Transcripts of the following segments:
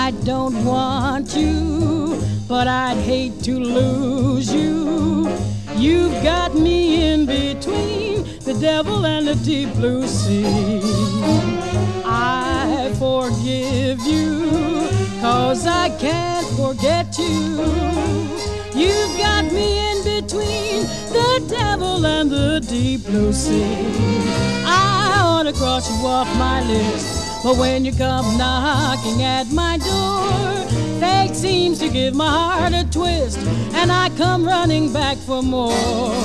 I don't want you, but I'd hate to lose you. You've got me in between the devil and the deep blue sea. I forgive you, 'cause I can't forget you. You've got me in between the devil and the deep blue sea. I ought to cross you off my list, but when you come knocking at my door, fate seems to give my heart a twist, and I come running back for more.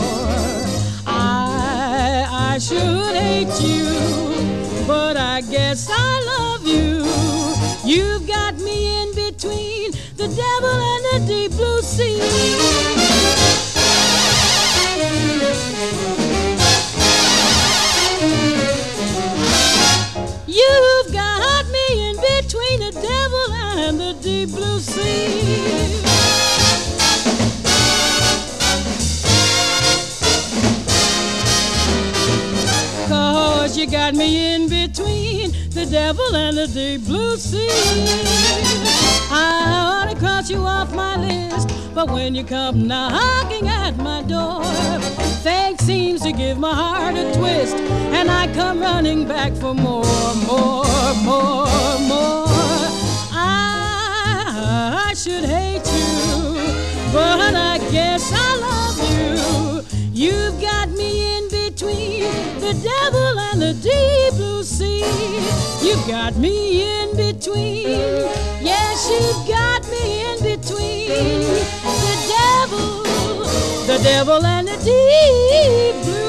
I should hate you, but I guess I love you. You've got me in between the devil and the deep blue sea. You've got me in between the devil and the deep blue sea. You got me in between the devil and the deep blue sea. I ought to cross you off my list, but when you come knocking at my door, fate seems to give my heart a twist, and I come running back for more, more, more, more. I should hate you, but I guess I love you. You've got me in between the devil and the deep blue sea. You've got me in between. Yes, you've got me in between the devil and the deep blue